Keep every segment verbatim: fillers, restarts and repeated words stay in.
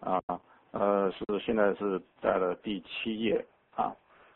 啊，呃，是现在是在了第七页啊。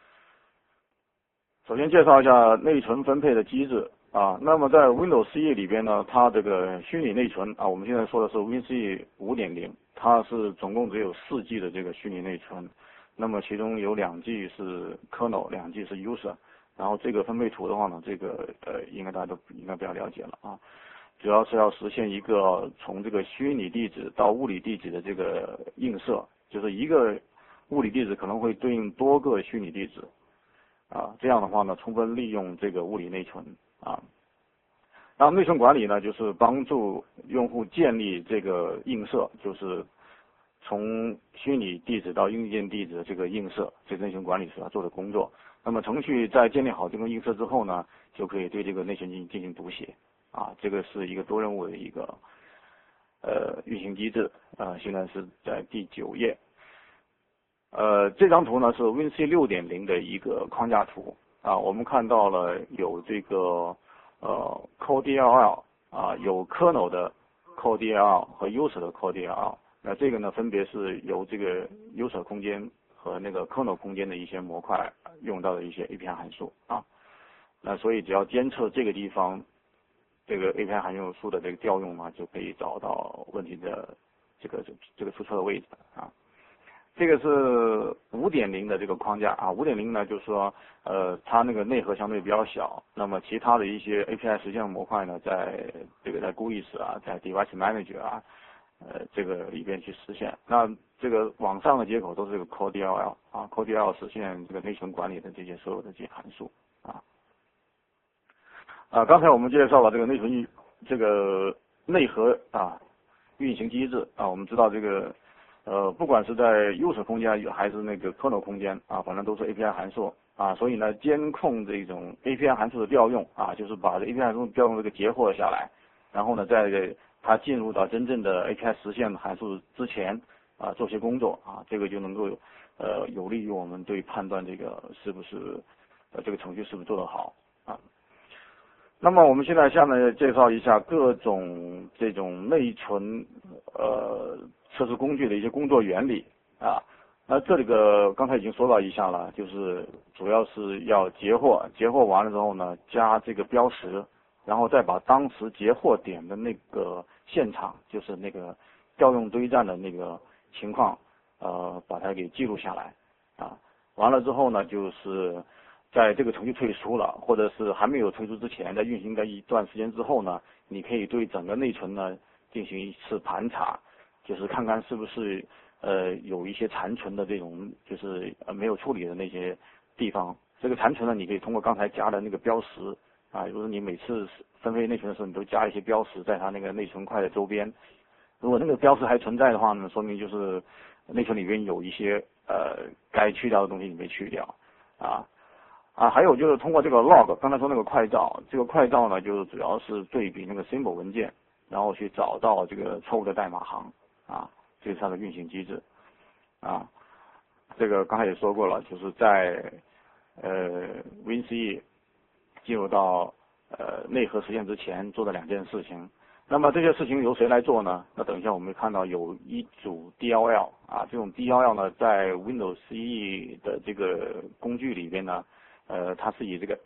首先介绍一下内存分配的机制啊。那么在 Windows 十一里边呢，它这个虚拟内存啊，我们现在说的是 Win 十一 五点零，它是总共只有四 G 的这个虚拟内存。那么其中有两 G 是 kernel， 两 G 是 user。然后这个分配图的话呢，这个呃应该大家都应该比较了解了啊。主要是要实现一个从这个虚拟地址到物理地址的这个映射，就是一个物理地址可能会对应多个虚拟地址，啊，这样的话呢，充分利用这个物理内存啊。然后内存管理呢，就是帮助用户建立这个映射，就是从虚拟地址到硬件地址的这个映射，这内存管理是要做的工作。那么程序在建立好这个映射之后呢，就可以对这个内存进行进行读写。啊，这个是一个多任务的一个呃运行机制啊，现在是在第九页。呃，这张图呢是 Win 十一 六点零的一个框架图啊，我们看到了有这个呃 Core D L L 啊，有 kernel 的 Core D L L 和 user 的 Core D L L。那这个呢，分别是由这个 user 空间和那个 kernel 空间的一些模块用到的一些 A P I 函数啊。那所以只要监测这个地方。这个 A P I 函数的这个调用呢，就可以找到问题的这个这个出错的位置啊。这个是 五点零 的这个框架啊。五点零 呢，就是说呃，它那个内核相对比较小，那么其他的一些 A P I 实现模块呢，在这个在 G U I S 啊，在 Device Manager 啊，呃，这个里边去实现。那这个网上的接口都是这个 Core D L L 啊 ，Core D L L 实现这个内存管理的这些所有的这些函数啊。啊，刚才我们介绍了这个内存运这个内核啊运行机制啊，我们知道这个呃不管是在 user 空间还是那个 kernel 空间啊，反正都是 A P I 函数啊，所以呢监控这种 A P I 函数的调用啊，就是把这 A P I 函数调用这个截获下来，然后呢在它进入到真正的 A P I 实现函数之前啊做些工作啊，这个就能够呃有利于我们对判断这个是不是呃这个程序是不是做得好啊。那么我们现在下面介绍一下各种这种内存呃测试工具的一些工作原理啊。那这里个刚才已经说到一下了，就是主要是要截获，截获完了之后呢，加这个标识，然后再把当时截获点的那个现场，就是那个调用堆栈的那个情况，呃，把它给记录下来啊。完了之后呢，就是在这个程序退出了，或者是还没有退出之前，在运行的一段时间之后呢，你可以对整个内存呢进行一次盘查，就是看看是不是呃有一些残存的这种就是呃没有处理的那些地方。这个残存呢，你可以通过刚才加的那个标识啊，如果你每次分配内存的时候，你都加一些标识在它那个内存块的周边。如果那个标识还存在的话呢，说明就是内存里边有一些呃该去掉的东西你没去掉啊。啊，还有就是通过这个 log， 刚才说那个快照，这个快照呢，就是主要是对比那个 symbol 文件，然后去找到这个错误的代码行，啊，这是它的运行机制，啊，这个刚才也说过了，就是在呃 Win 十一进入到呃内核实现之前做的两件事情。那么这些事情由谁来做呢？那等一下我们会看到有一组 D L L 啊，这种 D L L 呢，在 Windows 十一的这个工具里边呢。呃，它是以这个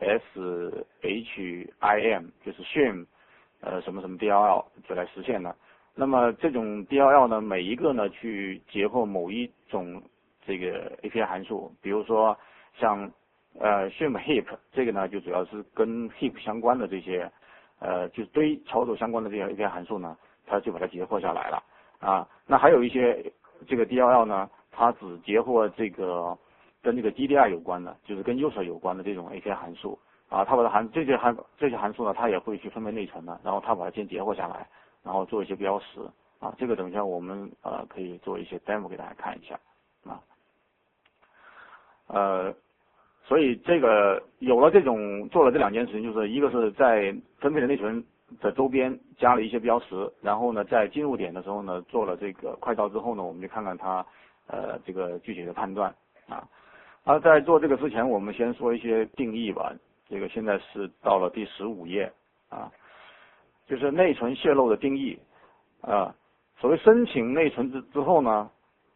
S H I M 就是 shim 呃什么什么 D L L 就来实现的。那么这种 D L L 呢，每一个呢去截获某一种这个 A P I 函数，比如说像呃 shim heap 这个呢，就主要是跟 heap 相关的这些呃就堆操作相关的这些 A P I 函数呢，它就把它截获下来了啊。那还有一些这个 D L L 呢，它只截获这个。跟这个 D D I 有关的，就是跟 user 有关的这种 A P I 函数啊，它把它函这些函这些函数呢，它也会去分配内存的，然后它把它先截获下来，然后做一些标识啊，这个等一下我们呃可以做一些 demo 给大家看一下啊，呃，所以这个有了这种做了这两件事情，就是一个是在分配的内存的周边加了一些标识，然后呢在进入点的时候呢做了这个快照之后呢，我们就看看它呃这个具体的判断啊。而在做这个之前，我们先说一些定义吧。这个现在是到了第十五页啊，就是内存泄露的定义啊。所谓申请内存之之后呢，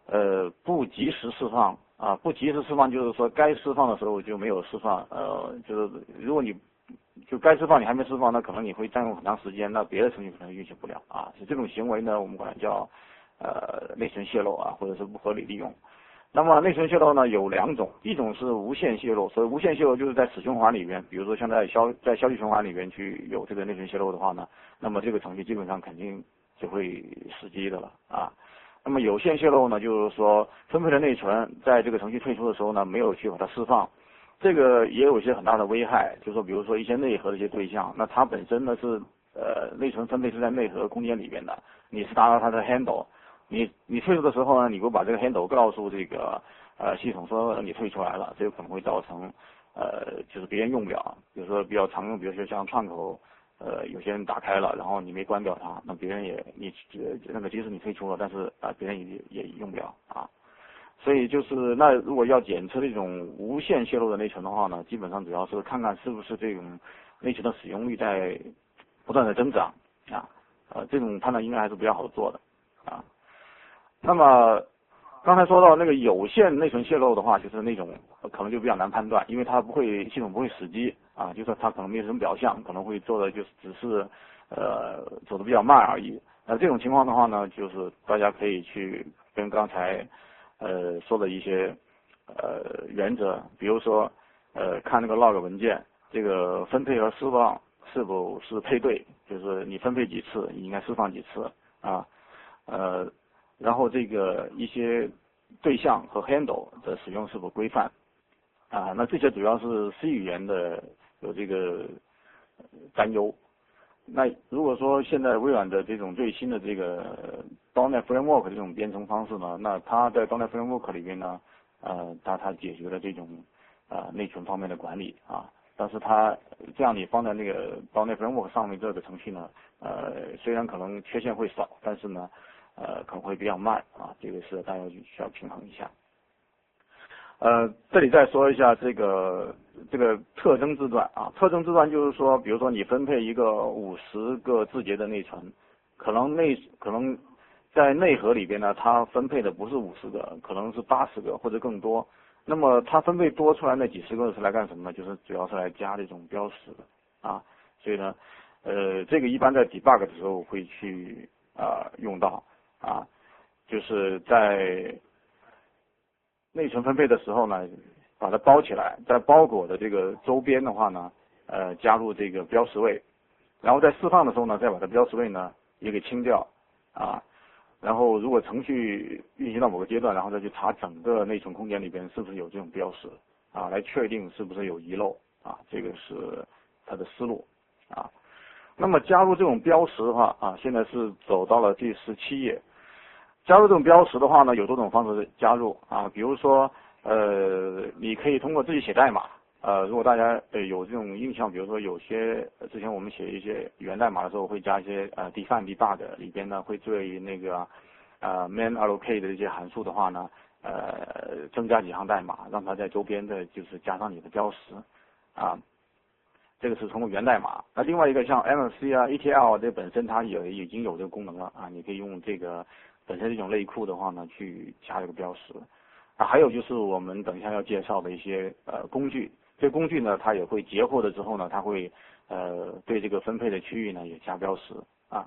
呃不及时释放啊，不及时释放就是说该释放的时候就没有释放，呃，就是如果你就该释放你还没释放，那可能你会占用很长时间，那别的程序可能运行不了啊。是这种行为呢，我们管它叫呃内存泄露啊，或者是不合理利用。那么内存泄露呢有两种，一种是无限泄露，所以无限泄露就是在此循环里面，比如说像在消在消息循环里面去有这个内存泄露的话呢，那么这个程序基本上肯定就会死机的了啊。那么有限泄露呢，就是说分配的内存在这个程序退出的时候呢，没有去把它释放，这个也有一些很大的危害，就是说比如说一些内核的一些对象，那它本身呢是呃内存分配是在内核空间里边的，你是达到它的 handle。你你退出的时候呢，你给我把这个 handle 告诉这个呃系统说你退出来了，这个可能会造成呃就是别人用不了，比如说比较常用，比如说像窗口，呃有些人打开了，然后你没关掉它，那别人也你那个即使你退出了，但是啊、呃、别人也也用不了啊。所以就是那如果要检测这种无限泄露的内存的话呢，基本上主要是看看是不是这种内存的使用率在不断的增长啊，呃这种判断应该还是比较好做的啊。那么刚才说到那个有限内存泄露的话，就是那种可能就比较难判断，因为它不会系统不会死机啊，就是它可能没有什么表象，可能会做的就是只是呃走的比较慢而已。那这种情况的话呢，就是大家可以去跟刚才呃说的一些呃原则，比如说呃看那个 log 文件，这个分配和释放是否是配对，就是你分配几次，你应该释放几次啊，呃。然后这个一些对象和 handle 的使用是否规范啊？那这些主要是 C 语言的有这个担忧。那如果说现在微软的这种最新的这个 .dot net Framework 这种编程方式呢，那它在 .dot net Framework 里面呢，呃，它它解决了这种啊、呃、内存方面的管理啊。但是它这样你放在那个 .dot net Framework 上面这个程序呢，呃，虽然可能缺陷会少，但是呢。呃，可能会比较慢啊，这个是大家需要平衡一下。呃，这里再说一下这个这个特征字段啊，特征字段就是说，比如说你分配一个五十个字节的内存，可能内可能在内核里边呢，它分配的不是五十个，可能是八十个或者更多。那么它分配多出来那几十个是来干什么呢？就是主要是来加这种标识的啊，所以呢，呃，这个一般在 debug 的时候会去啊、呃、用到。啊，就是在内存分配的时候呢，把它包起来，在包裹的这个周边的话呢，呃，加入这个标识位，然后在释放的时候呢，再把它标识位呢也给清掉，啊，然后如果程序运行到某个阶段，然后再去查整个内存空间里边是不是有这种标识，啊，来确定是不是有遗漏，啊，这个是它的思路，啊，那么加入这种标识的话，啊，现在是走到了第十七页。加入这种标识的话呢，有多种方式加入啊，比如说，呃，你可以通过自己写代码，呃，如果大家呃有这种印象，比如说有些之前我们写一些语言代码的时候，会加一些呃 define debug 里边呢，会对那个呃 main allocate 的这些函数的话呢，呃，增加几行代码，让它在周边的就是加上你的标识，啊。这个是通过源代码。那另外一个像 M C 啊、E T L 这本身它也已经有这个功能了啊，你可以用这个本身这种类库的话呢，去加这个标识。啊，还有就是我们等一下要介绍的一些呃工具，这工具呢，它也会截获了之后呢，它会呃对这个分配的区域呢也加标识啊。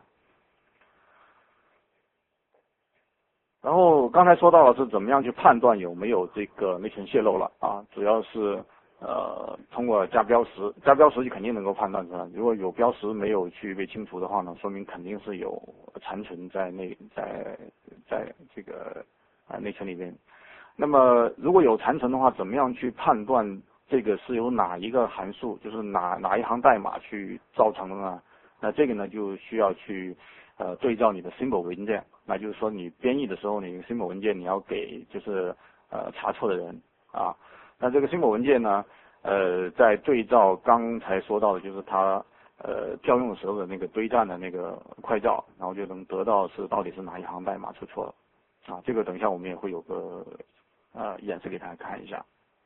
然后刚才说到了是怎么样去判断有没有这个内存泄露了啊，主要是。呃，通过加标识，加标识就肯定能够判断出来。如果有标识没有去被清除的话呢，说明肯定是有残存在内，在在这个啊内存里边。那么如果有残存的话，怎么样去判断这个是由哪一个函数，就是哪哪一行代码去造成的呢？那这个呢就需要去呃对照你的 symbol 文件，那就是说你编译的时候，你 symbol 文件你要给就是呃查错的人啊。那这个 symbol 文件呢，呃，在对照刚才说到的，就是它呃调用的时候的那个堆栈的那个快照，然后就能得到是到底是哪一行代码出错了，啊，这个等一下我们也会有个呃演示给大家看一下，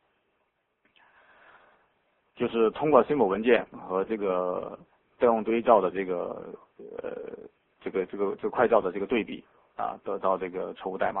就是通过 symbol 文件和这个调用堆照的这个呃这个这个这个快照的这个对比啊，得到这个错误代码行。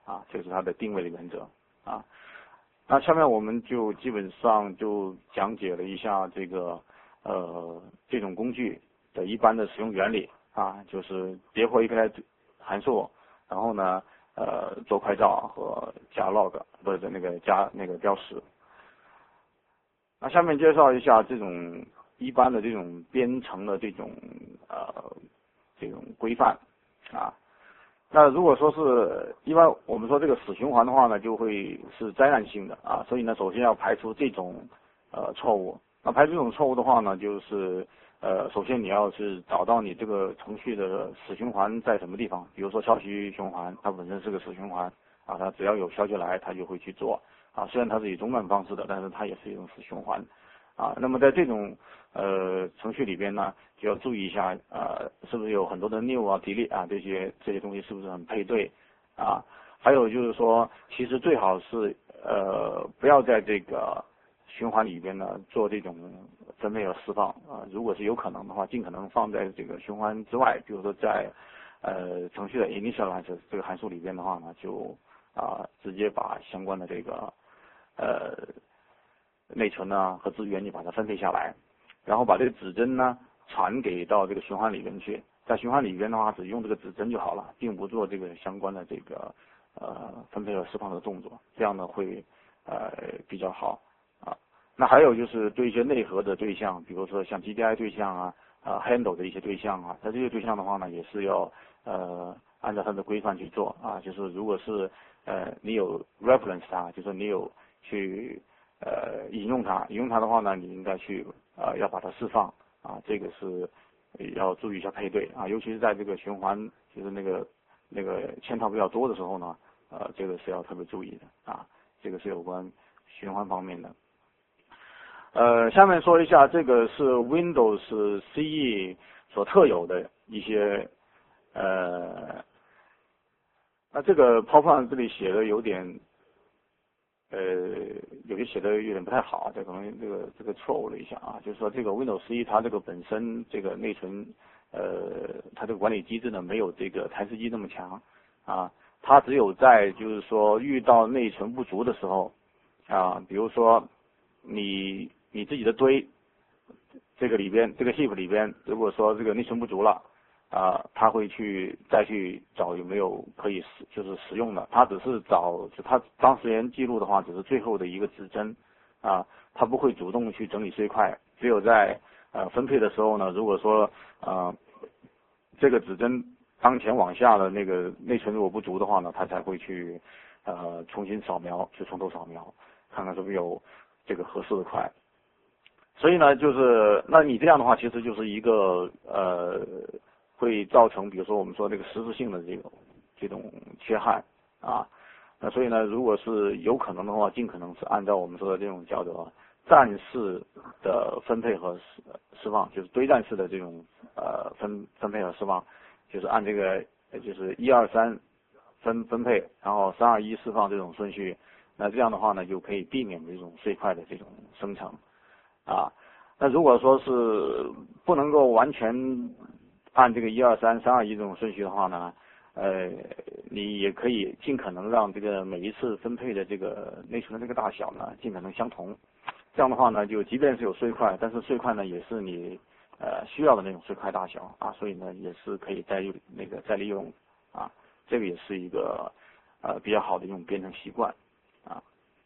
啊，这是它的定位的原则啊。那下面我们就基本上就讲解了一下这个呃这种工具的一般的使用原理啊，就是别获 A P I 函数，然后呢呃做快照和加 log 不是那个加那个标识。那下面介绍一下这种一般的这种编程的这种呃这种规范啊。那如果说是一般我们说这个死循环的话呢，就会是灾难性的啊，所以呢，首先要排除这种呃错误。那排除这种错误的话呢，就是呃，首先你要是找到你这个程序的死循环在什么地方，比如说消息循环，它本身是个死循环啊，它只要有消息来，它就会去做啊，虽然它是以中断方式的，但是它也是一种死循环啊。那么在这种呃程序里边呢，就要注意一下，呃，是不是有很多的 new 啊、delete 啊这些这些东西是不是很配对啊？还有就是说，其实最好是呃不要在这个循环里边呢做这种分配和释放啊。如果是有可能的话，尽可能放在这个循环之外，比如说在呃程序的 initialize 这个函数里边的话呢，就啊直接把相关的这个呃内存呢和资源你把它分配下来。然后把这个指针呢传给到这个循环里边去，在循环里边的话，只用这个指针就好了，并不做这个相关的这个呃分配和释放的动作，这样呢会呃比较好啊。那还有就是对一些内核的对象，比如说像 G D I 对象啊、啊 handle 的一些对象啊，它这些对象的话呢，也是要呃按照它的规范去做啊。就是如果是呃你有 reference 它，就是你有去呃引用它，引用它的话呢，你应该去呃，要把它释放啊，这个是要注意一下配对啊，尤其是在这个循环就是那个那个嵌套比较多的时候呢，呃，这个是要特别注意的啊，这个是有关循环方面的。呃，下面说一下这个是 Windows C E 所特有的一些呃，那这个 PowerPoint 这里写的有点。呃，有些写的有点不太好，这可能这个这个错误了一下啊，就是说这个 Windows 十一它这个本身这个内存，呃，它这个管理机制呢没有这个台式机那么强啊，它只有在就是说遇到内存不足的时候啊，比如说你你自己的堆这个里边这个 heap 里边，如果说这个内存不足了。啊，他会去再去找有没有可以使就是使用的，他只是找就他当时间记录的话，只是最后的一个指针，啊，他不会主动去整理碎块，只有在呃分配的时候呢，如果说呃这个指针当前往下的那个内存如果不足的话呢，他才会去呃重新扫描，就从头扫描，看看是不是有这个合适的块。所以呢，就是那你这样的话，其实就是一个呃。会造成，比如说我们说这个实质性的这种这种缺憾啊，那所以呢，如果是有可能的话，尽可能是按照我们说的这种叫做站式的分配和释释放，就是堆栈式的这种呃分分配和释放，就是按这个就是一二三分分配，然后三二一释放这种顺序，那这样的话呢，就可以避免这种碎块的这种生成啊。那如果说是不能够完全按这个一二三三二一这种顺序的话呢，呃，你也可以尽可能让这个每一次分配的这个内存的这个大小呢，尽可能相同。这样的话呢，就即便是有碎块，但是碎块呢也是你呃需要的那种碎块大小啊，所以呢也是可以再用那个再利用啊，这个也是一个呃比较好的一种编程习惯啊。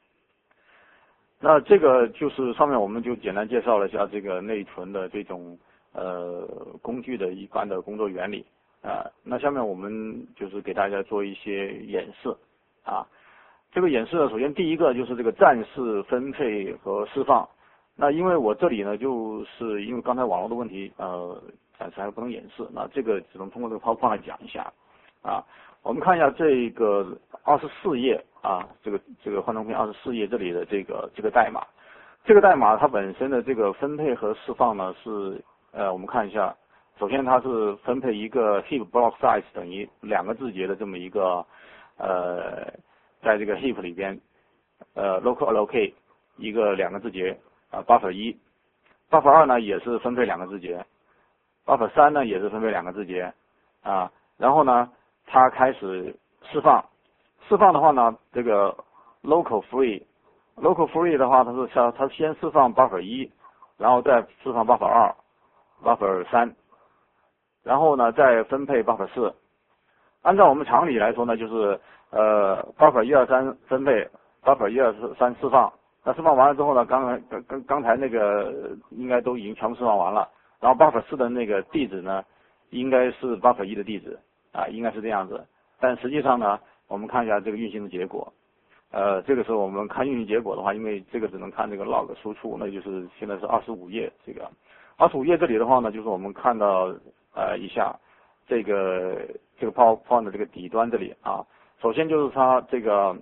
那这个就是上面我们就简单介绍了一下这个内存的这种。呃，工具的一般的工作原理啊，那下面我们就是给大家做一些演示啊。这个演示呢，首先第一个就是这个站式分配和释放。那因为我这里呢，就是因为刚才网络的问题，呃，暂时还不能演示，那这个只能通过这个 PowerPoint 来讲一下啊。我们看一下这个二十四页啊，这个这个幻灯片二十四页这里的这个这个代码，这个代码它本身的这个分配和释放呢是。呃，我们看一下，首先它是分配一个 heap block size 等于两个字节的这么一个呃，在这个 heap 里边，呃 local allocate 一个两个字节啊 buffer 一 ，buffer 二呢也是分配两个字节 ，buffer 三呢也是分配两个字节啊，然后呢它开始释放， 释放的话呢，这个 local free，local free 的话，它是它它先释放 buffer 一，然后再释放 buffer 二 ，buffer 三，然后呢再分配 buffer 四。按照我们常理来说呢，就是呃 buffer 一二三分配 ，buffer 一二三释放。那释放完了之后呢，刚才刚刚刚才那个应该都已经全部释放完了。然后 buffer 四的那个地址呢，应该是 buffer 一的地址啊，应该是这样子。但实际上呢，我们看一下这个运行的结果。呃，这个时候我们看运行结果的话，因为这个只能看这个 log 输出，那就是现在是二十五页。这个二十五页这里的话呢，就是我们看到呃一下这个这个 PowerPoint 的这个底端这里啊，首先就是它这个。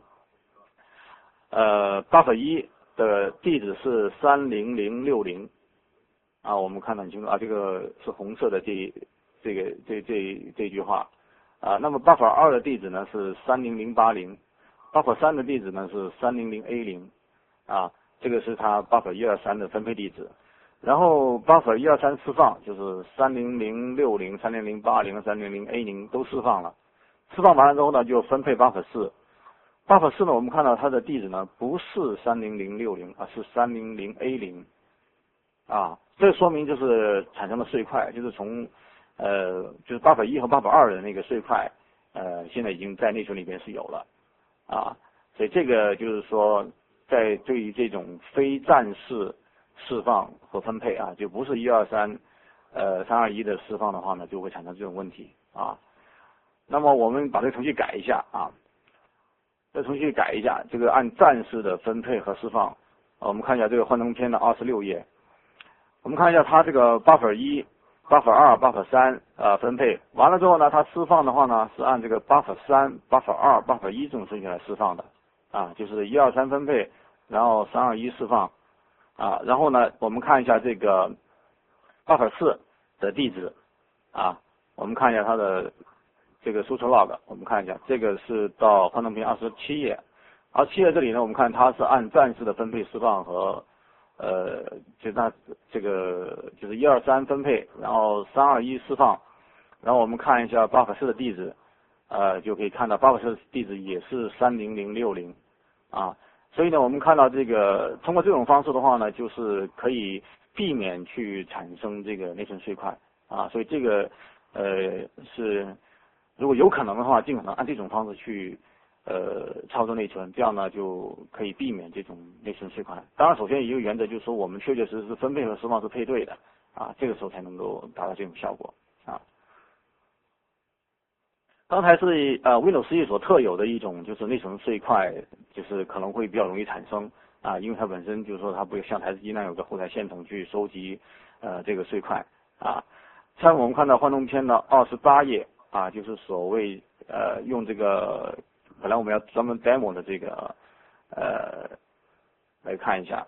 呃 ，buffer 一的地址是三零零六零，啊，我们看得很清楚啊，这个是红色的这这个这这这句话，啊，那么 buffer 二的地址呢是三零零八零 ，buffer 三的地址呢是三零零 A 零，啊，这个是它 buffer 一二三的分配地址，然后 buffer 一二三释放就是三零零六零、三零零八零、三零零 A 零都释放了，释放完了之后呢，就分配 buffer 四。buffer 四呢，我们看到它的地址呢不是三零零六零，而是三零零 A 零，啊，这说明就是产生了碎块，就是从呃就是 buffer 一和 buffer 二的那个碎块，呃现在已经在内存里边是有了，啊，所以这个就是说在对于这种非战式释放和分配啊，就不是一二三呃三二一的释放的话呢，就会产生这种问题啊。那么我们把这个程序改一下啊。这程序改一下，这个按战式的分配和释放。我们看一下这个幻灯片的二十六页，我们看一下它这个 buffer 一、buffer 二、buffer 三呃分配完了之后呢，它释放的话呢是按这个 buffer 三、buffer 二、buffer 一这种顺序来释放的啊，就是一二三分配，然后三二一释放啊，然后呢我们看一下这个 buffer 四的地址啊，我们看一下它的。这个输出 log， 我们看一下，这个是到幻灯片二十七页，二十七页这里呢，我们看它是按战式的分配释放和，呃，就那这个就是一二三分配，然后三二一释放，然后我们看一下 buffer 四的地址，呃，就可以看到 buffer 四的地址也是三零零六零，啊，所以呢，我们看到这个通过这种方式的话呢，就是可以避免去产生这个内存碎块，啊，所以这个呃是。如果有可能的话，尽可能按这种方式去，呃，操作内存，这样呢就可以避免这种内存碎块。当然，首先一个原则就是说，我们确确实实分配和释放是配对的，啊，这个时候才能够达到这种效果，啊。刚才是呃 Windows 十一所特有的一种就是内存碎块，就是可能会比较容易产生，啊，因为它本身就是说它不像台式机那样有个后台线程去收集，呃，这个碎块，啊。像我们看到幻灯片的二十八页。啊，就是所谓呃用这个，本来我们要专门 demo 的这个呃来看一下，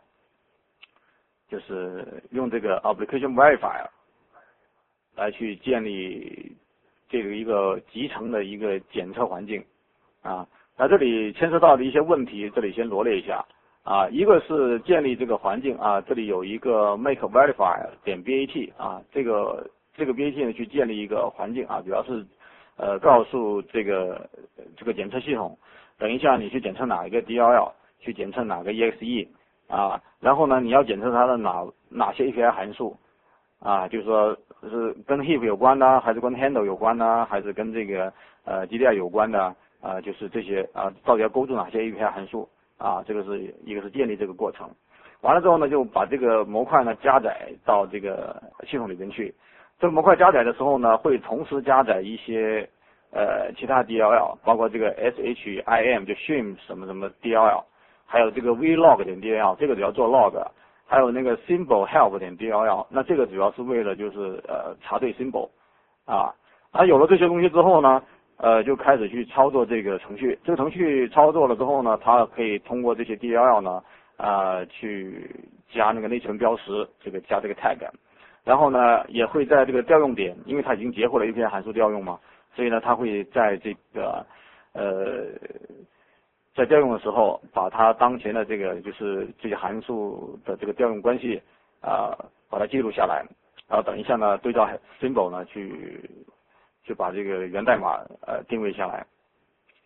就是用这个 application verifier 来去建立这个一个集成的一个检测环境啊。那这里牵涉到的一些问题，这里先罗列一下啊。一个是建立这个环境啊，这里有一个 make verifier 点 bat 啊，这个。这个 B A T 呢，去建立一个环境啊，主要是，呃，告诉这个这个检测系统，等一下你去检测哪一个 D L L， 去检测哪个 E X E 啊，然后呢，你要检测它的哪哪些 A P I 函数啊，就是说是跟 heap 有关的，还是跟 handle 有关的，还是跟这个呃 D D I 有关的啊，就是这些啊，到底要勾住哪些 A P I 函数啊？这个是一个是建立这个过程，完了之后呢，就把这个模块呢加载到这个系统里边去。这个模块加载的时候呢，会同时加载一些呃其他 D L L， 包括这个 shim 就 shim 什么什么 D L L， 还有这个 vlog 点 D L L， 这个主要做 log， 还有那个 symbol help 点 D L L， 那这个主要是为了就是呃查对 symbol 啊。啊有了这些东西之后呢，呃就开始去操作这个程序。这个程序操作了之后呢，它可以通过这些 D L L 呢啊、呃、去加那个内存标识，这个加这个 tag。然后呢，也会在这个调用点，因为它已经结合了 A P I 函数调用嘛，所以呢，它会在这个呃在调用的时候，把它当前的这个就是这些函数的这个调用关系啊、呃，把它记录下来，然后等一下呢，对照 symbol 呢去去把这个源代码呃定位下来。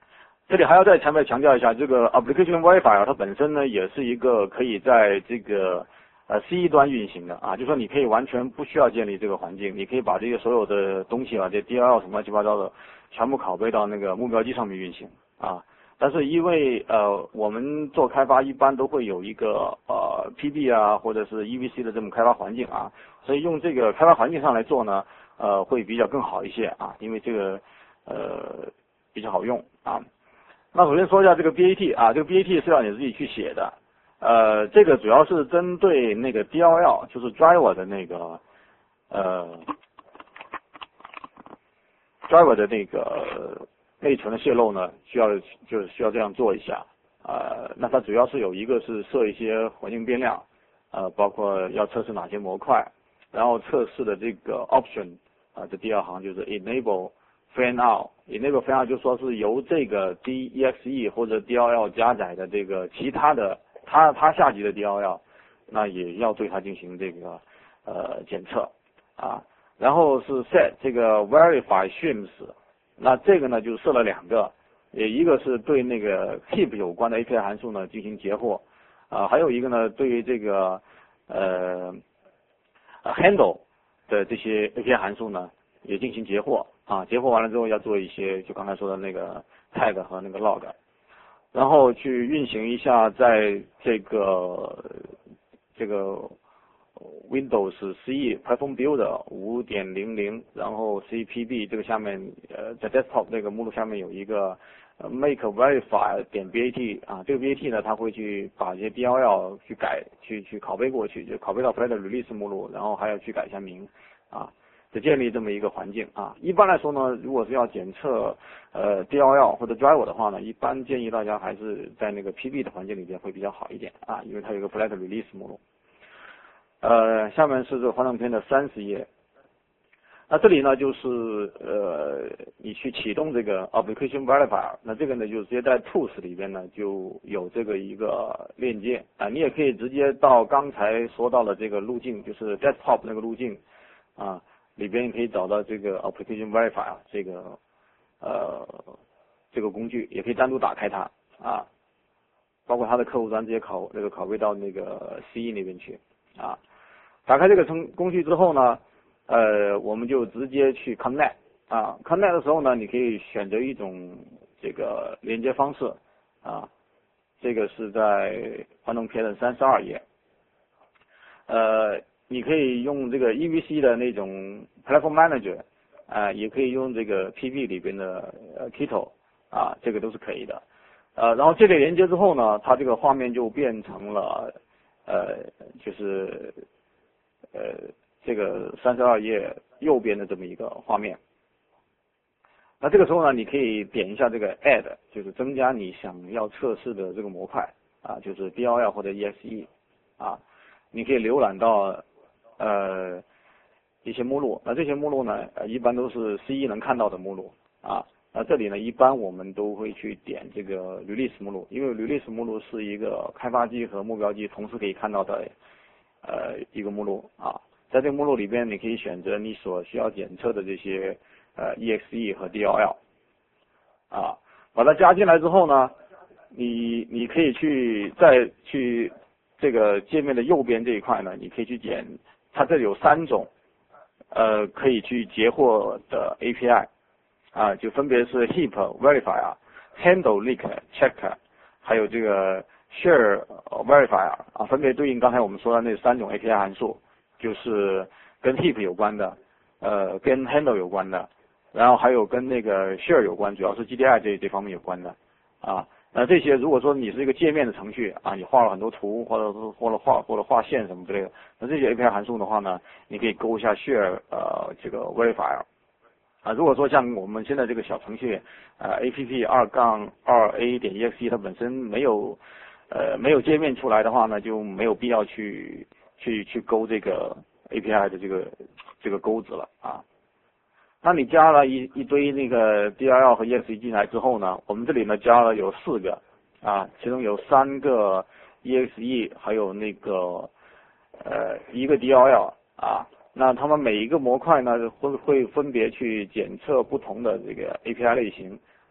这里还要再强调强调一下，这个 Application Verifier 它本身呢也是一个可以在这个呃 C E 端运行的啊，就说你可以完全不需要建立这个环境，你可以把这些所有的东西啊，这 D L L 什么乱七八糟的，全部拷贝到那个目标机上面运行啊。但是因为呃我们做开发一般都会有一个呃 P B 啊或者是 E V C 的这种开发环境啊，所以用这个开发环境上来做呢，呃会比较更好一些啊，因为这个呃比较好用啊。那首先说一下这个 B A T 啊，这个 B A T 是要你自己去写的，呃，这个主要是针对那个 D L L， 就是 driver 的那个呃 driver 的那个内存的泄露呢，需要就是需要这样做一下，呃，那它主要是有一个是设一些环境变量，呃，包括要测试哪些模块，然后测试的这个 option 啊、呃，这第二行就是 enable fan out，enable fan out 就说是由这个 D E X E 或者 D L L 加载的这个其他的它它下级的 D L L， 那也要对它进行这个呃检测啊。然后是 set 这个 verify streams， 那这个呢就设了两个，也一个是对那个 heap 有关的 A P I 函数呢进行截获，啊，还有一个呢对于这个呃 handle 的这些 A P I 函数呢也进行截获。啊，截获完了之后要做一些，就刚才说的那个 tag 和那个 log， 然后去运行一下，在这个这个 Windows C E Platform Builder 五点零零， 然后 C P B 这个下面呃在 desktop 那个目录下面有一个 make verify 点 bat 啊，这个 bat 呢它会去把这些 D L L 去改去去拷贝过去，就拷贝到 Flat Release 目录，然后还要去改一下名啊。就建立这么一个环境啊，一般来说呢，如果是要检测呃 D L L 或者 driver 的话呢，一般建议大家还是在那个 P B 的环境里边会比较好一点啊，因为它有个 flat release 目录。呃，下面是这个幻灯片的三十页，那这里呢就是呃你去启动这个 application verifier， 那这个呢就直接在 tools 里边呢就有这个一个链接啊，你也可以直接到刚才说到的这个路径，就是 desktop 那个路径啊。里边可以找到这个 application verifier 这个呃这个工具，也可以单独打开它啊，包括它的客户端直接拷那个拷贝到那个 C E 那边去啊。打开这个工工具之后呢，呃，我们就直接去 connect 啊 ，connect 的时候呢，你可以选择一种这个连接方式啊，这个是在幻灯片的三十二页，呃。你可以用这个 E V C 的那种 Platform Manager， 啊、呃，也可以用这个 P B 里边的呃 Kito， 啊，这个都是可以的。呃，然后这类连接之后呢，它这个画面就变成了呃，就是呃这个三十二页右边的这么一个画面。那这个时候呢，你可以点一下这个 Add， 就是增加你想要测试的这个模块啊，就是 D L L 或者 E X E 啊，你可以浏览到。呃，一些目录，那这些目录呢，呃，一般都是 C E 能看到的目录啊。那这里呢，一般我们都会去点这个 release 目录，因为 release 目录是一个开发机和目标机同时可以看到的呃一个目录啊。在这个目录里边，你可以选择你所需要检测的这些呃 E X E 和 D L L 啊，把它加进来之后呢，你你可以去再去这个界面的右边这一块呢，你可以去点。它这里有三种，呃，可以去截获的 A P I， 啊，就分别是 heap verifier、handle leak check， 还有这个 share verifier， 啊，分别对应刚才我们说的那三种 A P I 函数，就是跟 heap 有关的，呃，跟 handle 有关的，然后还有跟那个 share 有关，主要是 G D I 这这方面有关的，啊。那这些如果说你是一个界面的程序啊，你画了很多图，或者是或者画或者画线什么之类的，那这些 A P I 函数的话呢，你可以勾一下 share 呃这个 verifier 啊。如果说像我们现在这个小程序呃 A P P 二杠二 A 点 E X E 它本身没有呃没有界面出来的话呢，就没有必要去去去勾这个 A P I 的这个这个钩子了啊。那你加了一一堆那个 D L L 和 E X E 进来之后呢，我们这里呢加了有四个啊，其中有三个 E X E， 还有那个呃一个 D L L 啊。那它们每一个模块呢会会分别去检测不同的这个 A P I 类型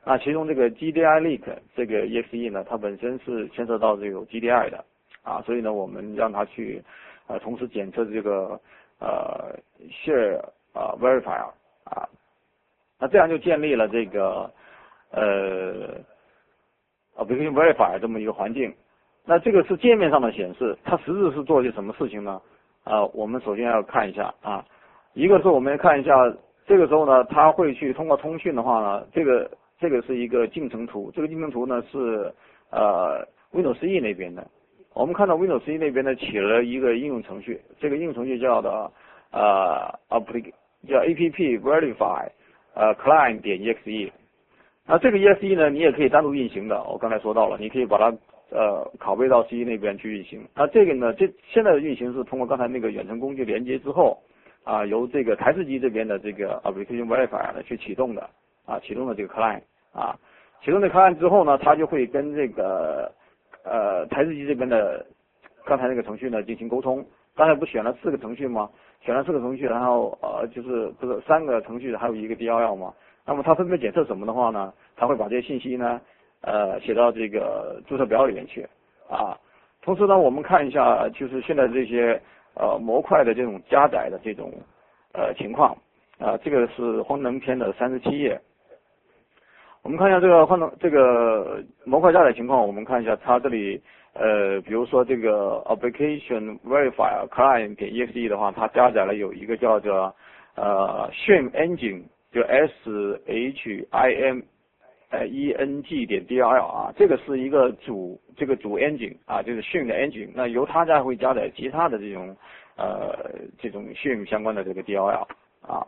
那其中这个 G D I Link 这个 E X E 呢，它本身是牵涉到这个 G D I 的啊，所以呢，我们让它去呃同时检测这个呃 share 啊 verifier 啊，那这样就建立了这个呃 application verifier 这么一个环境。那这个是界面上的显示，它实质是做些什么事情呢？啊，我们首先要看一下啊，一个是我们要看一下，这个时候呢，它会去通过通讯的话呢，这个这个是一个进程图，这个进程图呢是呃 Windows 十一那边的。我们看到 Windows 十一那边呢起了一个应用程序，这个应用程序叫的呃 applic 叫 app verify 呃 client 点 exe。那这个 exe 呢，你也可以单独运行的，我刚才说到了，你可以把它呃拷贝到 C 那边去运行。那这个呢，这现在的运行是通过刚才那个远程工具连接之后啊，由这个台式机这边的这个 application verifier 呢去启动的啊，启动了这个 client 啊，启动了 client 之后呢，它就会跟这个呃台式机这边的刚才那个程序呢进行沟通。刚才不选了四个程序吗？选了四个程序，然后呃就是不是三个程序还有一个 D L L 吗？那么它分别检测什么的话呢？它会把这些信息呢，呃，写到这个注册表里面去，啊。同时呢，我们看一下，就是现在这些呃模块的这种加载的这种呃情况，啊，这个是荒能篇的三十七页。我们看一下这个荒能这个模块加载情况，我们看一下它这里呃，比如说这个 application verifier client 点 exe 的话，它加载了有一个叫做呃 shim engine。就 S H I M 呃 E N G 点 D L L 啊，这个是一个主这个主 engine 啊，就是 Shim 的 engine。那由它家会加载其他的这种呃这种 Shim 相关的这个 D L L 啊。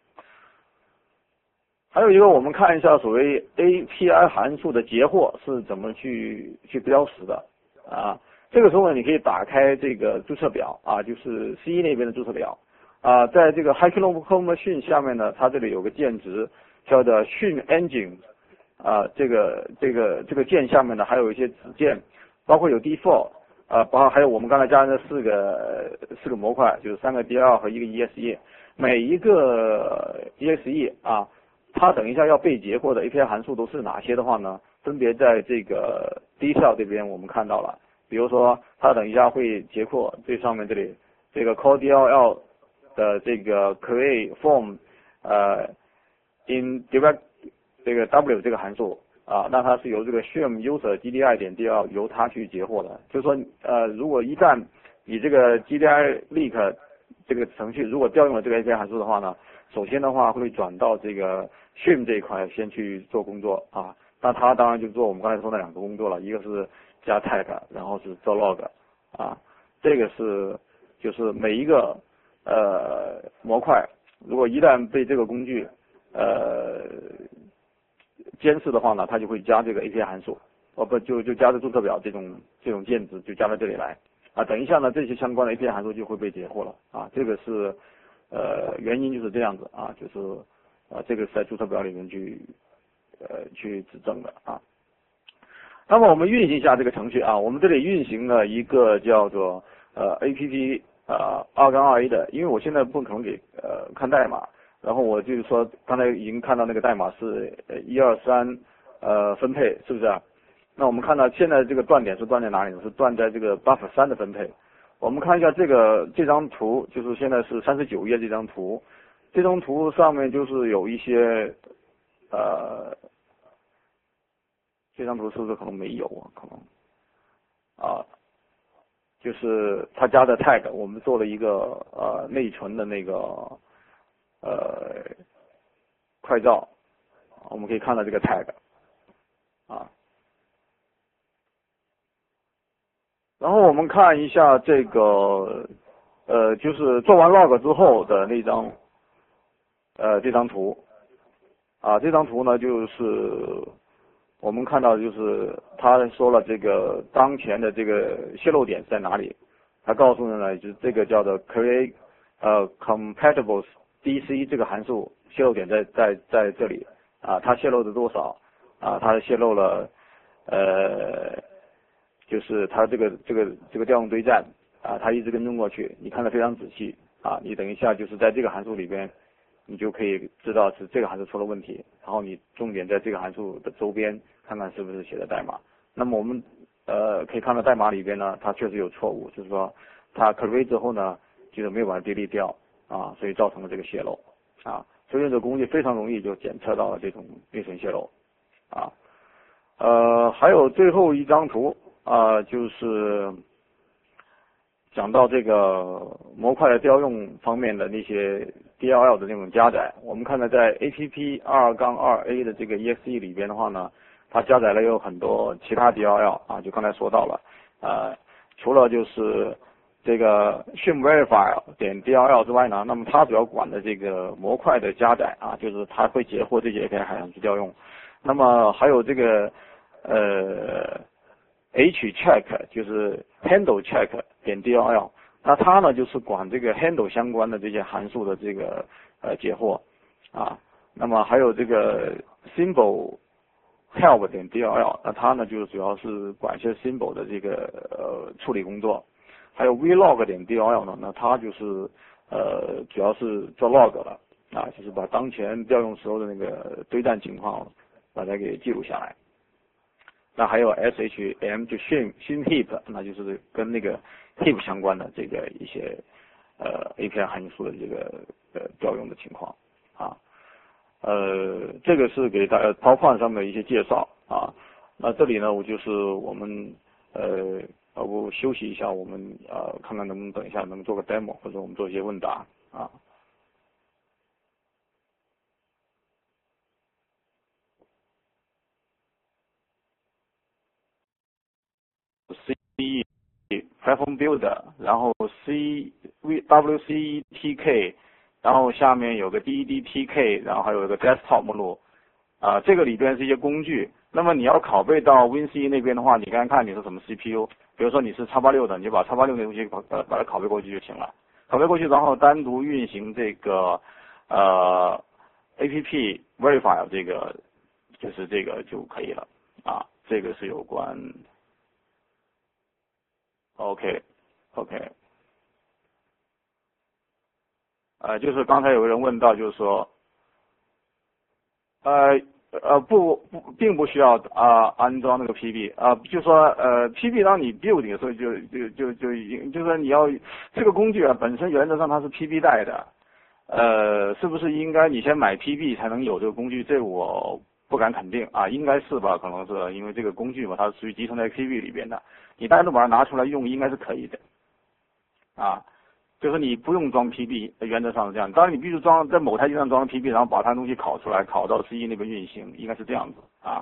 还有一个，我们看一下所谓 A P I 函数的截获是怎么去去标识的啊。这个时候呢，你可以打开这个注册表啊，就是 C 那边的注册表。啊，在这个 HighLocal Machine 下面呢，它这里有个键值叫做 Shim Engine， 啊，这个这个这个键下面呢还有一些子键，包括有 Default， 啊，包括还有我们刚才加的四个四个模块，就是三个 D L 和一个 E S E， 每一个 E S E 啊，它等一下要被截获的 A P I 函数都是哪些的话呢？分别在这个 Detail 这边我们看到了，比如说它等一下会截获最上面这里这个 Call D L L。的这个 create form 呃 in direct 这个 W 这个函数啊，那它是由这个 shim user G D I 点 D L 由它去截获的。就是说呃，如果一旦你这个 G D I link 这个程序如果调用了这个 A P I 函数的话呢，首先的话会转到这个 shim 这一块先去做工作啊。那它当然就做我们刚才说的两个工作了，一个是加 tag， 然后是做 log 啊，这个是就是每一个呃，模块如果一旦被这个工具呃监视的话呢，它就会加这个 A P I 函数，哦不就就加这注册表这种这种键值就加到这里来啊。等一下呢，这些相关的 A P I 函数就会被截获了啊。这个是呃原因就是这样子啊，就是啊这个是在注册表里面去呃去指证的啊。那么我们运行一下这个程序啊，我们这里运行了一个叫做呃 A P P。呃，二杠二 A 的，因为我现在不可能给呃看代码，然后我就是说刚才已经看到那个代码是呃一二三呃分配，是不是啊？那我们看到现在这个断点是断在哪里呢？是断在这个 buffer 三的分配。我们看一下这个这张图，就是现在是三十九页这张图，这张图上面就是有一些呃，这张图是不是可能没有啊？可能啊。就是它加的 tag， 我们做了一个呃内存的那个呃快照，我们可以看到这个 tag 啊，然后我们看一下这个呃就是做完 log 之后的那张呃这张图啊，这张图呢就是我们看到就是他说了这个当前的这个泄露点在哪里，他告诉你呢就是这个叫做 create 呃 compatible D C 这个函数泄露点在在在这里啊，它泄露的多少啊？它泄露了呃就是它这个这个这个调用对站啊，它一直跟踪过去，你看得非常仔细啊，你等一下就是在这个函数里边你就可以知道是这个函数出了问题，然后你重点在这个函数的周边看看是不是写的代码。那么我们呃可以看到代码里边呢，它确实有错误，就是说它 query 之后呢，就是没有把它 delete 掉啊，所以造成了这个泄露啊。所以这个工具非常容易就检测到了这种内存泄露啊。呃，还有最后一张图啊，就是讲到这个模块的调用方面的那些 D L L 的那种加载。我们看到在 A P P 二杠二 A 的这个 E X E 里边的话呢，它加载了有很多其他 D L L 啊，就刚才说到了，呃，除了就是这个 shim verify 点 D L L 之外呢，那么它主要管的这个模块的加载啊，就是它会截获这些 A P I 函数去调用。那么还有这个呃 H check 就是 handle check 点 D L L， 那它呢就是管这个 handle 相关的这些函数的这个呃截获啊。那么还有这个 symbol help 点 D L L， 那它呢就是主要是管一些 symbol 的这个呃处理工作。还有 vlog 点 D L L 呢，那它就是呃主要是做 log 了啊，就是把当前调用时候的那个堆栈情况把它给记录下来。那还有 S H M 就 shim shim heap， 那就是跟那个 heap 相关的这个一些呃 A P I 函数的这个呃调用的情况啊。呃，这个是给大家 PowerPoint 上面的一些介绍啊。那这里呢，我就是我们呃，我休息一下，我们呃看看能不能等一下能做个 demo， 或者我们做一些问答啊。C Platform Builder， 然后 C V W C T K， 然后下面有个 D D T K， 然后还有一个 Desktop 目录，啊，这个里边是一些工具。那么你要拷贝到 WinC 那边的话，你看看你是什么 C P U， 比如说你是 X 八六 的，你就把 X 八六 那东西把把它拷贝过去就行了。拷贝过去，然后单独运行这个呃 A P P Verify 这个就是这个就可以了啊。这个是有关。OK OK， 呃，就是刚才有个人问到，就是说，呃呃不不，并不需要啊、呃、安装那个 P B 啊、呃，就说呃 P B 当你 build 的时候就就就就已经，就是说你要这个工具啊本身原则上它是 P B 带的，呃，是不是应该你先买 P B 才能有这个工具？这我不敢肯定啊，应该是吧？可能是因为这个工具嘛，它是属于集成在 P B 里边的，你单独把它拿出来用应该是可以的，啊。就是你不用装 P B， 原则上是这样。当然你必须装在某台机上装 P B， 然后把它东西拷出来，拷到 C E 那边运行，应该是这样子啊。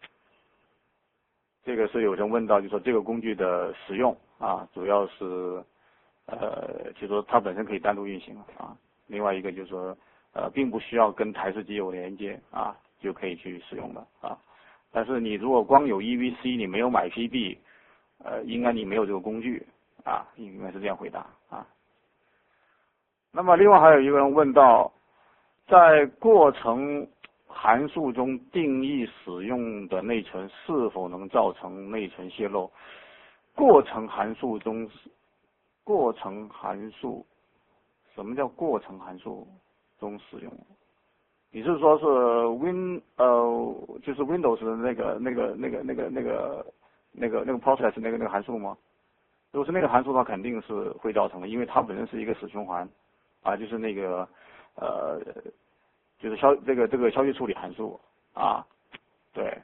这个是有人问到，就说这个工具的使用啊，主要是呃，就说它本身可以单独运行啊。另外一个就是说，呃，并不需要跟台式机有连接啊，就可以去使用的啊。但是你如果光有 E V C， 你没有买 P B， 呃，应该你没有这个工具啊，应该是这样回答啊。那么另外还有一个人问到，在过程函数中定义使用的内存是否能造成内存泄露？过程函数中，过程函数，什么叫过程函数中使用？你是说是 Win 呃，就是 Windows 的那个那个那个那个那个那个那个 process 那个那个函数吗？如果是那个函数的话，肯定是会造成的，因为它本身是一个死循环。啊，就是那个，呃，就是消这个这个消息处理函数啊，对，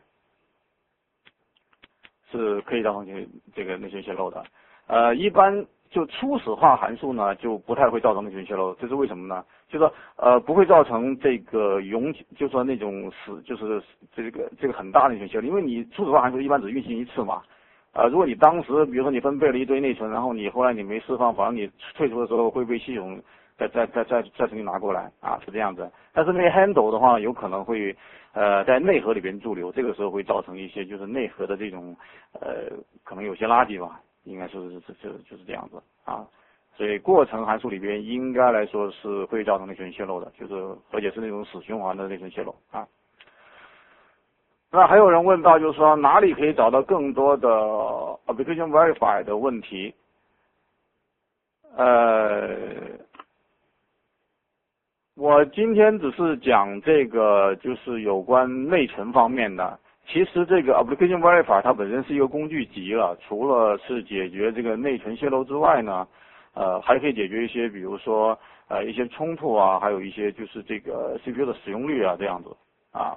是可以造成这这个内存泄露的。呃，一般就初始化函数呢，就不太会造成内存泄露，这是为什么呢？就说呃不会造成这个永，就说那种死，就是这个这个很大的内存泄露，因为你初始化函数一般只运行一次嘛。啊、呃，如果你当时比如说你分配了一堆内存，然后你后来你没释放，反正你退出的时候会被系统再再再再再重新拿过来啊，是这样子。但是那个 handle 的话，有可能会呃在内核里边驻留，这个时候会造成一些就是内核的这种呃可能有些垃圾吧，应该说是是是就是这样子啊。所以过程函数里边应该来说是会造成内存泄露的，就是而且是那种死循环的内存泄露啊。那还有人问到，就是说哪里可以找到更多的 application verify 的问题？呃， 我今天只是讲这个，就是有关内存方面的。其实这个 Application Verifier 它本身是一个工具集了，除了是解决这个内存泄露之外呢，呃，还可以解决一些，比如说呃一些冲突啊，还有一些就是这个 C P U 的使用率啊这样子啊。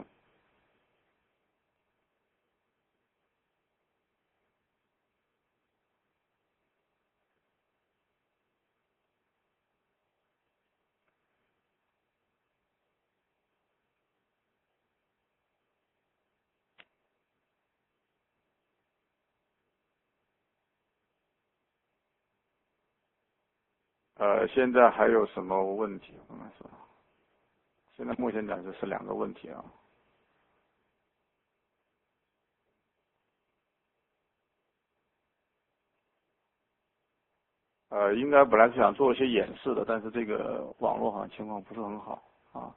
呃，现在还有什么问题？我们说，现在目前暂时是两个问题啊。呃，应该本来是想做一些演示的，但是这个网络好像情况不是很好啊。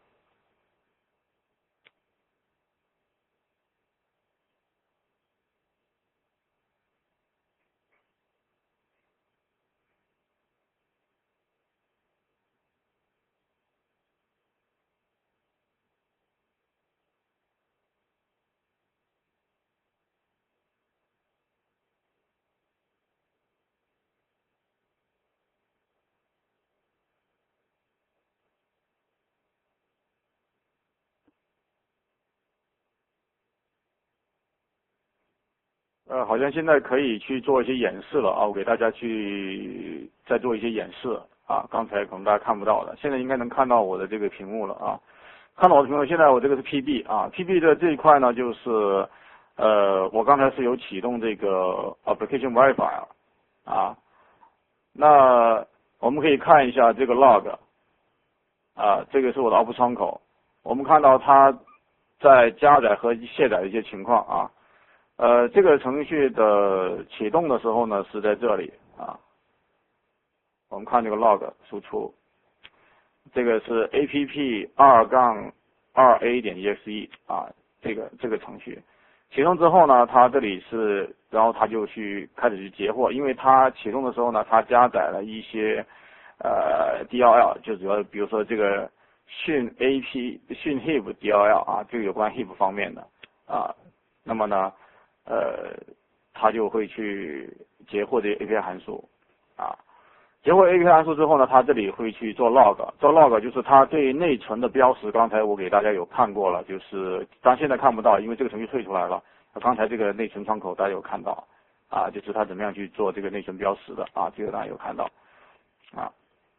呃，好像现在可以去做一些演示了啊，我给大家去再做一些演示啊。刚才可能大家看不到的，现在应该能看到我的这个屏幕了啊。看到我的屏幕，现在我这个是 P B 啊 ，P B 的这一块呢，就是呃，我刚才是有启动这个 Application Verifier 啊。那我们可以看一下这个 log 啊，这个是我的 O P 窗口，我们看到它在加载和卸载的一些情况啊。呃，这个程序的启动的时候呢，是在这里啊。我们看这个 log 输出，这个是 app 二杠二 a 点 exe 啊，这个这个程序启动之后呢，它这里是，然后它就去开始去截获，因为它启动的时候呢，它加载了一些呃 D L L， 就主要比如说这个训 ap 训 heap D L L 啊，这个有关 heap 方面的啊，那么呢。呃，它就会去截获这些 A P I 函数，啊，截获 A P I 函数之后呢，它这里会去做 log， 做 log 就是它对内存的标识。刚才我给大家有看过了，就是但现在看不到，因为这个程序退出来了。刚才这个内存窗口大家有看到，啊，就是它怎么样去做这个内存标识的，啊，这个大家有看到，啊，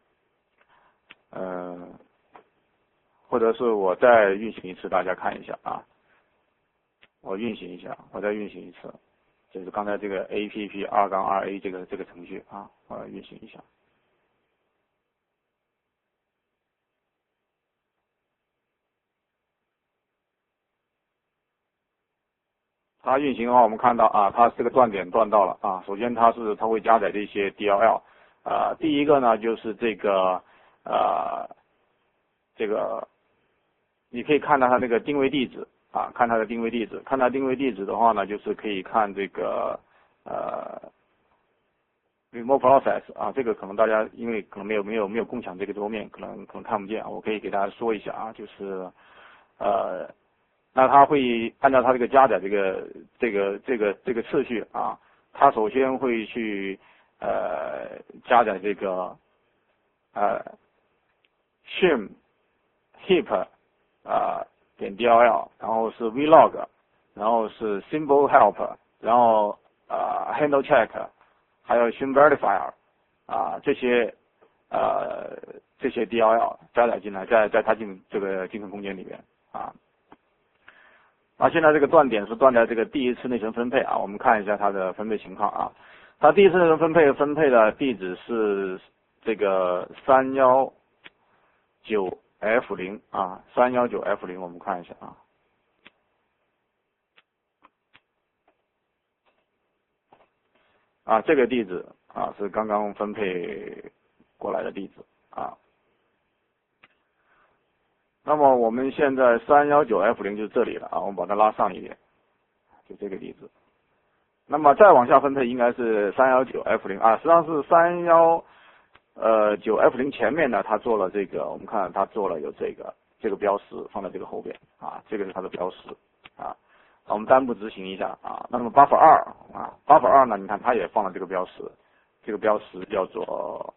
呃，或者是我再运行一次，大家看一下啊。我运行一下，我再运行一次，就是刚才这个 app 二杠二 a 这个这个程序啊，我运行一下。它运行的话，我们看到啊，它这个断点断到了啊。首先它是它会加载这些 D L L， 啊，第一个呢就是这个呃这个，你可以看到它那个定位地址。啊，看它的定位地址，看它定位地址的话呢，就是可以看这个呃 remote process 啊，这个可能大家因为可能没有没有没有共享这个桌面，可能可能看不见，我可以给大家说一下啊，就是呃，那它会按照它这个加载这个这个这个这个次序啊，它首先会去呃加载这个呃 shim heap 啊。点 D L L， 然后是 vlog， 然后是 symbol help， 然后呃 handle check， 还有 shim verifier， 啊这些呃这些 D L L 加载进来，在在它进这个进程空间里边啊。那现在这个断点是断在这个第一次内存分配啊，我们看一下它的分配情况啊。它第一次内存分配分配的地址是这个三幺九。F 零啊，三幺九 F 零，我们看一下啊，啊，这个地址啊是刚刚分配过来的地址啊。那么我们现在三幺九 F 零就是这里了啊，我们把它拉上一点，就这个地址。那么再往下分配应该是三幺九 F 零啊，实际上是三幺呃九 F 零前面呢，它做了这个，我们看它做了有这个这个标识放在这个后边啊，这个是它的标识啊。我们单步执行一下啊。那么 buffer 二啊 ，buffer 二呢，你看它也放了这个标识，这个标识叫做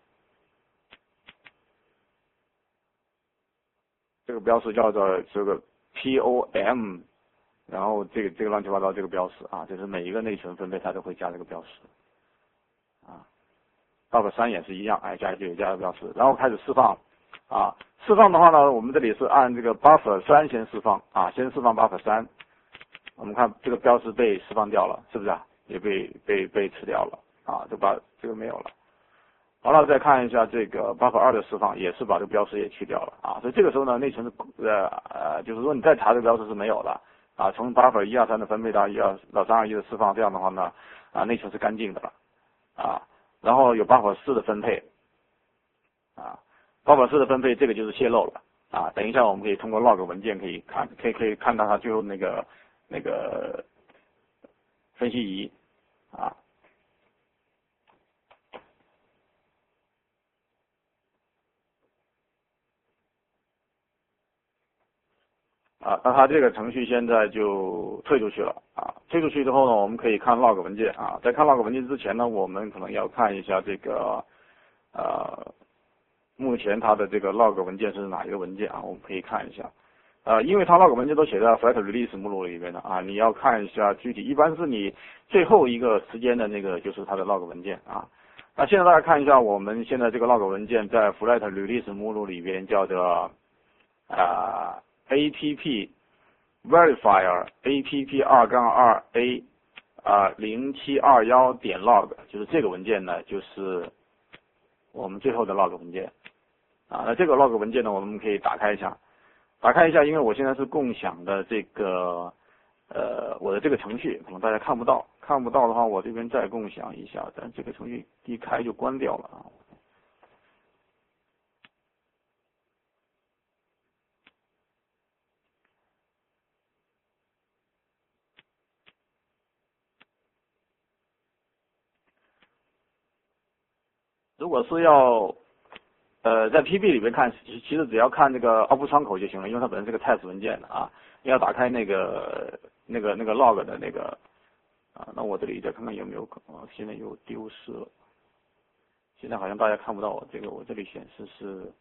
这个标识叫做这个 P O M， 然后这个这个乱七八糟这个标识啊，就是每一个内存分配它都会加这个标识啊。buffer 三也是一样，哎，加就有加个标识，然后开始释放啊。释放的话呢，我们这里是按这个 buffer 三先释放啊，先释放 buffer 三。我们看这个标识被释放掉了，是不是啊？也被被被吃掉了啊，就把这个没有了。好了，再看一下这个 buffer 二的释放，也是把这个标识也去掉了啊。所以这个时候呢，内存的呃呃，就是说你再查这个标识是没有的啊。从 buffer 一二三的分配到一二到三二一的释放，这样的话呢，啊内存是干净的了啊。然后有 buffer 四的分配啊 ，buffer 四的分配这个就是泄露了啊。等一下我们可以通过 log 文件可以看，可以可以看到它最后那个那个分析仪啊。啊，那它这个程序现在就退出去了啊。退出去之后呢，我们可以看 log 文件啊。在看 log 文件之前呢，我们可能要看一下这个呃，目前它的这个 log 文件是哪一个文件啊？我们可以看一下。呃，因为它 log 文件都写在 flat release 目录里面的啊，你要看一下具体，一般是你最后一个时间的那个就是它的 log 文件啊。那现在大家看一下，我们现在这个 log 文件在 flat release 目录里边叫做啊。呃 app verifier app 二杠二 a 啊零七二一点 log 就是这个文件呢，就是我们最后的 log 文件啊。那这个 log 文件呢，我们可以打开一下，打开一下，因为我现在是共享的这个呃我的这个程序，可能大家看不到，看不到的话，我这边再共享一下，但这个程序一开就关掉了啊。如果是要，呃，在 P B 里面看，其其实只要看这个 output 窗口就行了，因为它本身是个 test 文件的啊。你要打开那个那个那个 log 的那个啊，那我这里再看看有没有可能，现在又丢失了。现在好像大家看不到我这个，我这里显示是。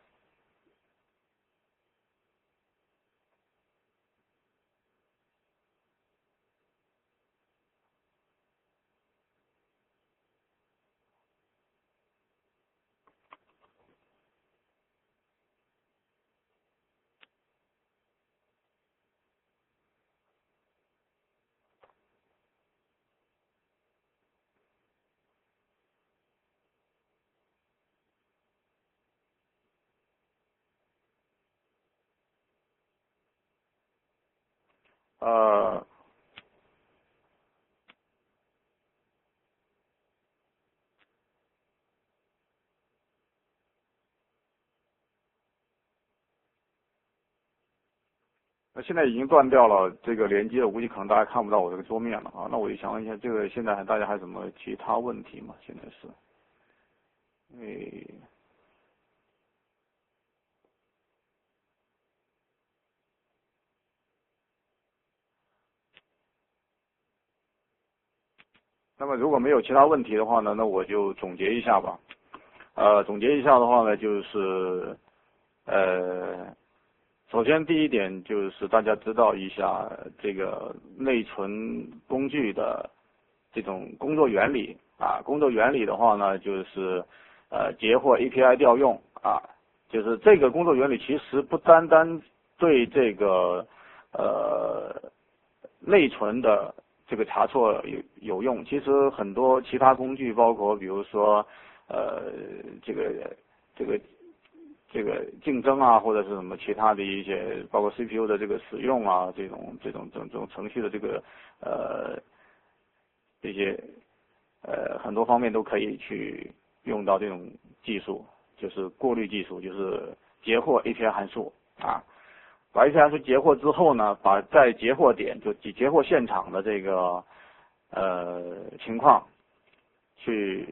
呃，那现在已经断掉了这个连接，我估计可能大家看不到我这个桌面了啊。那我就想问一下，这个现在大家还有什么其他问题吗？现在是，因为。那么如果没有其他问题的话呢，那我就总结一下吧。呃，总结一下的话呢，就是，呃，首先第一点就是大家知道一下这个内存工具的这种工作原理啊。工作原理的话呢，就是呃截获 A P I 调用啊，就是这个工作原理其实不单单对这个呃内存的这个查错有有用，其实很多其他工具，包括比如说，呃，这个这个这个竞争啊，或者是什么其他的一些，包括 C P U 的这个使用啊，这种这种这种这种程序的这个呃这些呃很多方面都可以去用到这种技术，就是过滤技术，就是截获 A P I 函数啊。把 A P I 函数截获之后呢，把在截获点就截获现场的这个呃情况去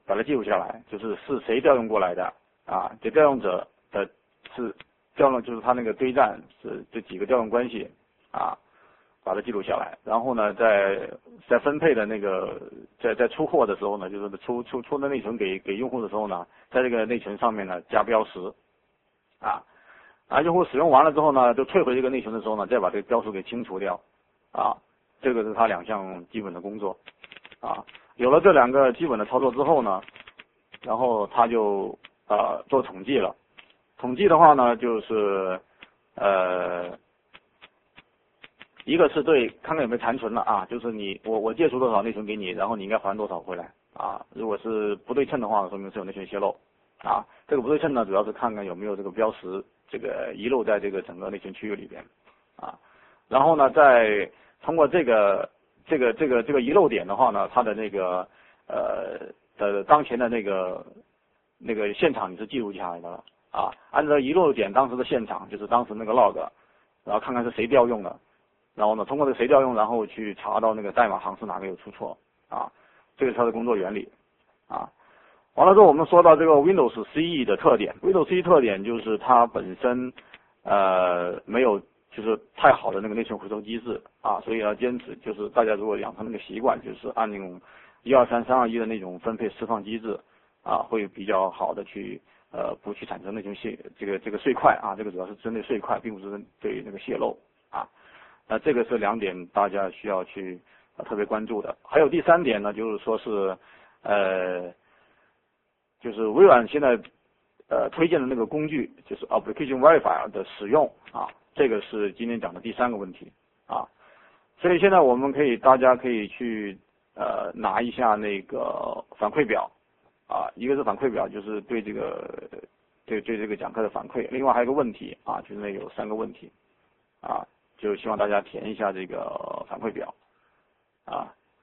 把它记录下来，就是是谁调用过来的啊，这调用者的是调用，就是他那个堆栈是这几个调用关系啊，把它记录下来，然后呢，在在分配的那个在在出货的时候呢，就是出出出的内存给给用户的时候呢，在这个内存上面呢加标识啊。啊，用户使用完了之后呢，就退回这个内存的时候呢，再把这个标识给清除掉，啊，这个是它两项基本的工作，啊，有了这两个基本的操作之后呢，然后他就呃做统计了，统计的话呢，就是呃，一个是对看看有没有残存了啊，就是你我我借出多少内存给你，然后你应该还多少回来啊，如果是不对称的话，说明是有内存泄漏，啊，这个不对称呢，主要是看看有没有这个标识。这个遗漏在这个整个内存区域里边，啊，然后呢，再通过这个这个这个这个遗漏点的话呢，它的那个呃的当前的那个那个现场你是记录下来的了啊，按照遗漏点当时的现场，就是当时那个 log， 然后看看是谁调用的，然后呢，通过这个谁调用，然后去查到那个代码行是哪个有出错啊，这个是它的工作原理啊。完了之后，我们说到这个 Windows C E 的特点 ，Windows C E 特点就是它本身呃没有就是太好的那个内存回收机制啊，所以要坚持就是大家如果养成那个习惯，就是按那种一二三三二一的那种分配释放机制啊，会比较好的去呃不去产生内存泄这个这个碎块啊，这个主要是针对碎块，并不是对那个泄漏啊。那这个是两点大家需要去、呃、特别关注的。还有第三点呢，就是说是呃。就是微软现在呃推荐的那个工具，就是 Application Verifier 的使用啊，这个是今天讲的第三个问题啊。所以现在我们可以大家可以去呃拿一下那个反馈表啊，一个是反馈表，就是对这个对对这个讲课的反馈，另外还有一个问题啊，就是那有三个问题啊，就希望大家填一下这个反馈表啊，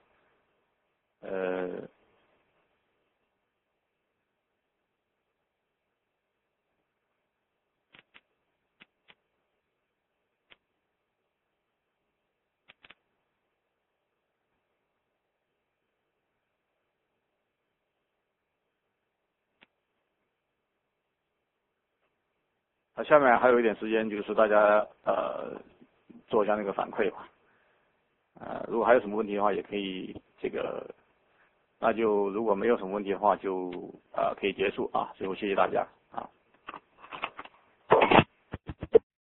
呃。那下面还有一点时间，就是大家呃做一下那个反馈吧。呃，如果还有什么问题的话，也可以这个，那就如果没有什么问题的话就，呃可以结束啊。最后谢谢大家。